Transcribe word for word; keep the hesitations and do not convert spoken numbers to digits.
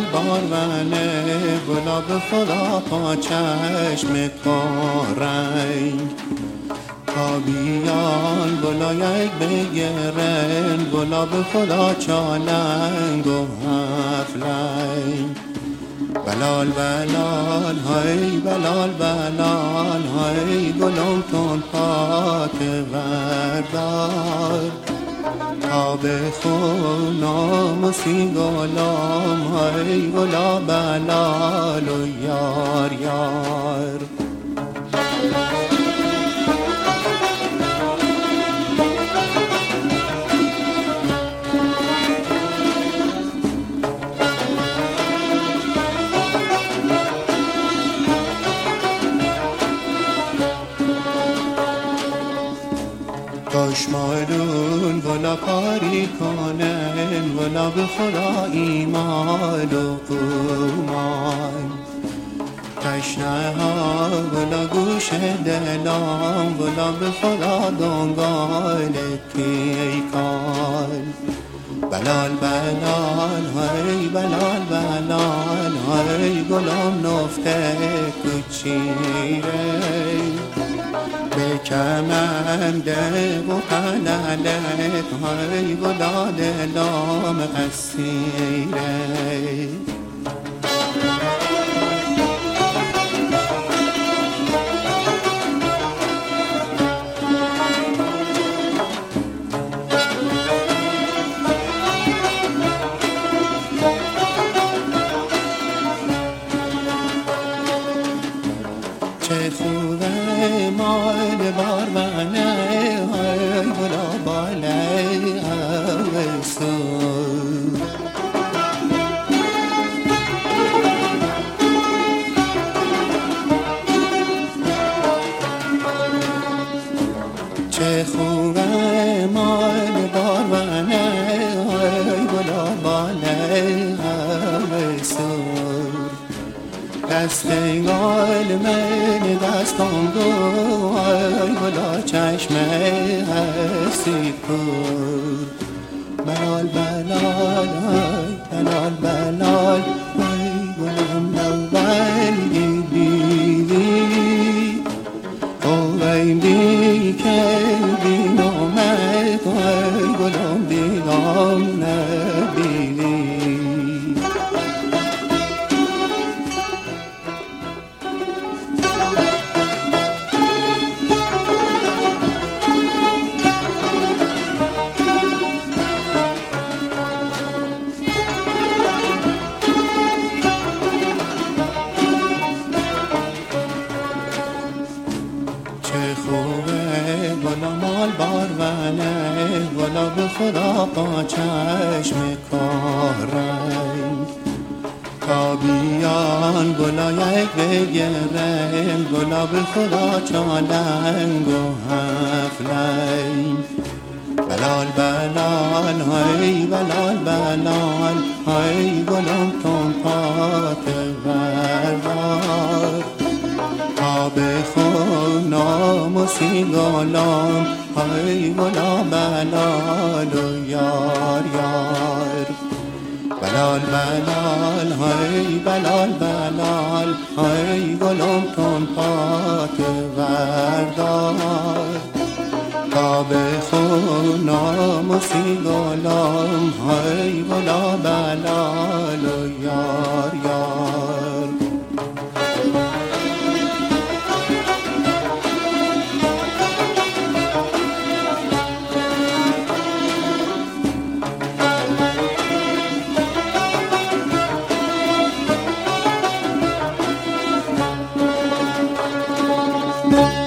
بارونه گلاب خدا پا چشم کارنگ تا بیان گلا یک بگیرن گلاب خدا چالنگ و هفلنگ بلال بلال های بلال بلال های گلم تون پاک وردار تا به خونم و سی گلم های گلا بلال و یار یار کشمارون گلا کاری کنن گلا به خدا ایمان و اومان تشنه ها گلا گوش دلام گلا به خدا دنگال کیکان بلال بلال های بلال بلال های گلام نفته کچیره به کمنده و قلالت های گلا دلام اسیره چه خوبه مال بارونه های گلا باله اوسو چه خوبه مال بارونه های گلا باله اوسو دست گل من دستم گو ای گلا چشمه هستی کور بلال بلال ای بلال بلال ای گلم نوبل دیدی او ای بی که بی نامت ای گلم دیدم نبیدی گلا مال بارونه گلا به خدا با چشم کارنگ تا بیان گلا یک بگیرن گلا به خدا چالنگ و هفلنگ بلال بلال های بلال بلال های گلم تون پاک وردار تا به خونم و سی گلم های گلا بلال و یار یار بلال بلال های بلال بلال های گلم تون پاک وردار تا به خونم و سی گلم های گلا بلال و یار یار Thank you.